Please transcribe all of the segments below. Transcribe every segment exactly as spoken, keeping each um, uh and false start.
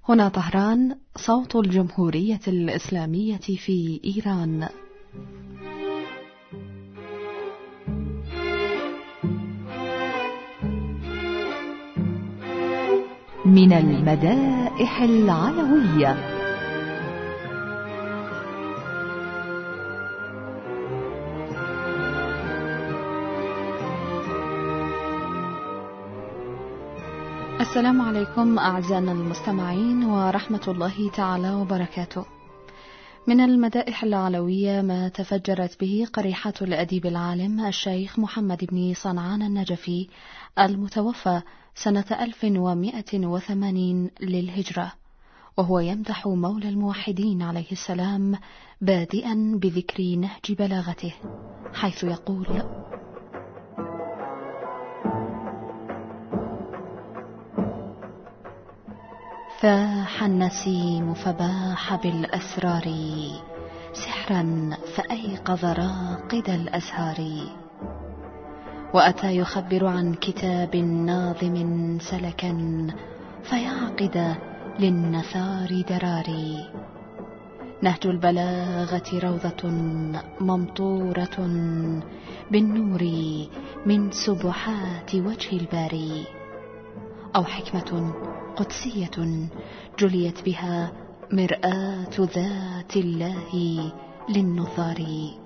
هنا طهران، صوت الجمهورية الإسلامية في إيران. من المدائح العلوية. السلام عليكم أعزائنا المستمعين ورحمة الله تعالى وبركاته. من المدائح العلوية ما تفجرت به قريحة الأديب العالم الشيخ محمد بن صنعان النجفي المتوفى سنة ألف ومائة وثمانين للهجرة، وهو يمدح مولى الموحدين عليه السلام بادئا بذكر نهج بلاغته، حيث يقول: فاح النسيم فباح بالأسرار، سحرا فأيقظ راقد الأزهار، وأتى يخبر عن كتاب ناظم سلكا، فيعقد للنثار دراري. نهج البلاغة روضة ممطورة بالنور من سبحات وجه الباري، أو حكمة قدسية جليت بها مرآة ذات الله للنظار.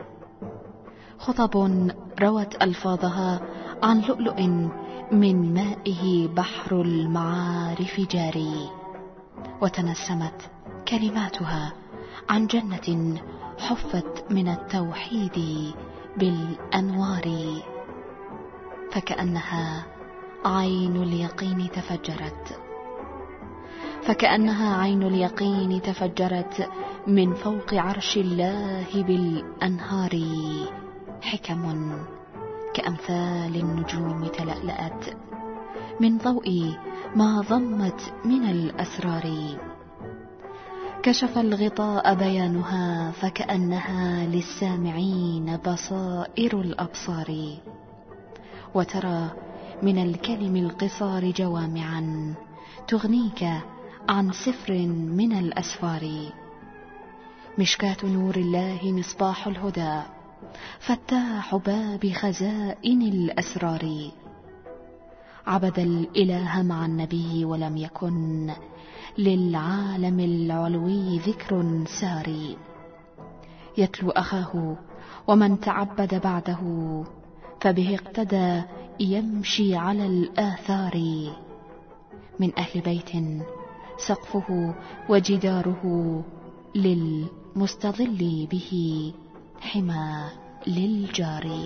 خطب روت ألفاظها عن لؤلؤ من مائه بحر المعارف جاري، وتنسمت كلماتها عن جنة حفت من التوحيد بالأنوار، فكأنها عين اليقين تفجرت فكأنها عين اليقين تفجرت من فوق عرش الله بالأنهار. حكم كأمثال النجوم تلألأت من ضوء ما ضمت من الأسرار. كشف الغطاء بيانها فكأنها للسامعين بصائر الأبصار، وترى من الكلم القصار جوامعا تغنيك عن سفر من الأسفار. مشكاة نور الله مصباح الهدى، فتاح باب خزائن الأسرار. عبد الإله مع النبي ولم يكن للعالم العلوي ذكر ساري. يتلو أخاه ومن تعبد بعده، فبه اقتدى يمشي على الآثار. من أهل بيت سقفه وجداره للمستظل به حمى للجار.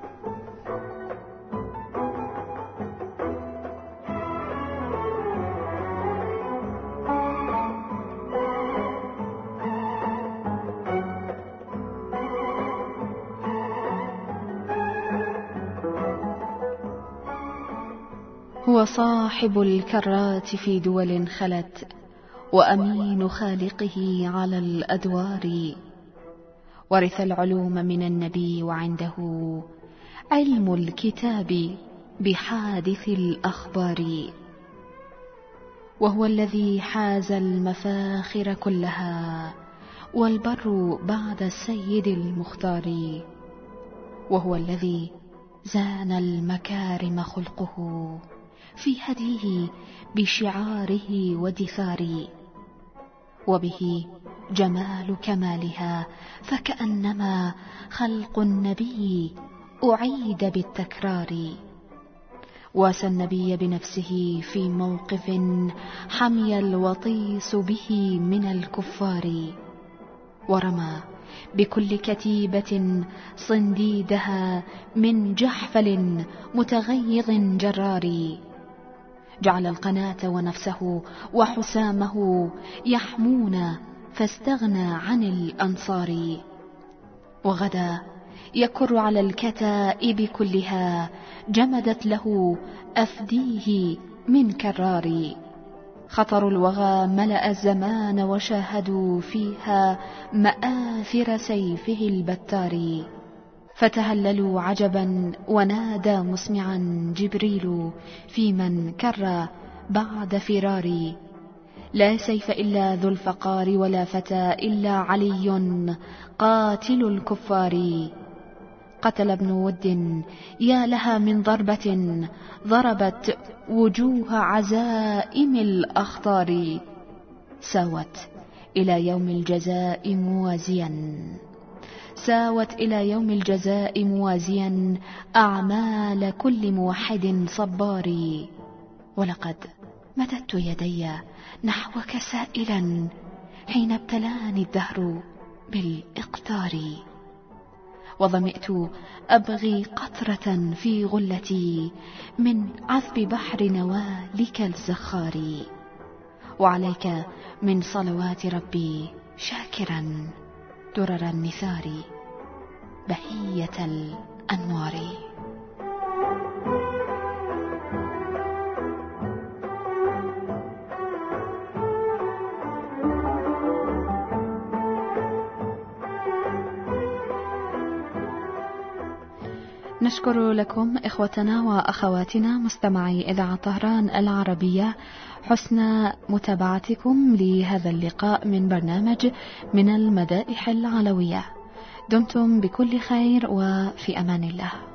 هو صاحب الكرات في دول خلت، وأمين خالقه على الأدوار. ورث العلوم من النبي وعنده علم الكتاب بحادث الأخبار. وهو الذي حاز المفاخر كلها، والبر بعد السيد المختار. وهو الذي زان المكارم خلقه في هديه بشعاره ودثار. وبه جمال كمالها، فكأنما خلق النبي أعيد بالتكرار. واسى النبي بنفسه في موقف حمي الوطيس به من الكفار، ورمى بكل كتيبة صنديدها من جحفل متغيظ جرار. جعل القناة ونفسه وحسامه يحمون، فاستغنى عن الأنصار. وغدا يكر على الكتائب كلها، جمدت له أفديه من كرار. خطر الوغى ملأ الزمان، وشاهدوا فيها مآثر سيفه البتار. فتهللوا عجبا، ونادى مسمعا جبريل في من كر بعد فراري: لا سيف إلا ذو الفقار، ولا فتى إلا علي قاتل الكفار. قتل ابن ود يا لها من ضربة، ضربت وجوه عزائم الأخطار. ساوت إلى يوم الجزاء موازيا، ساوت إلى يوم الجزاء موازيا أعمال كل موحد صبار. ولقد مددت يدي نحوك سائلا حين ابتلاني الدهر بالإقتار، وظمئت أبغي قطرة في غلتي من عذب بحر نوالك الزخار. وعليك من صلوات ربي شاكرا درر النثار بهية الأنوار. نشكر لكم إخوتنا وأخواتنا مستمعي إذاعة طهران العربية حسن متابعتكم لهذا اللقاء من برنامج من المدائح العلوية. دمتم بكل خير وفي أمان الله.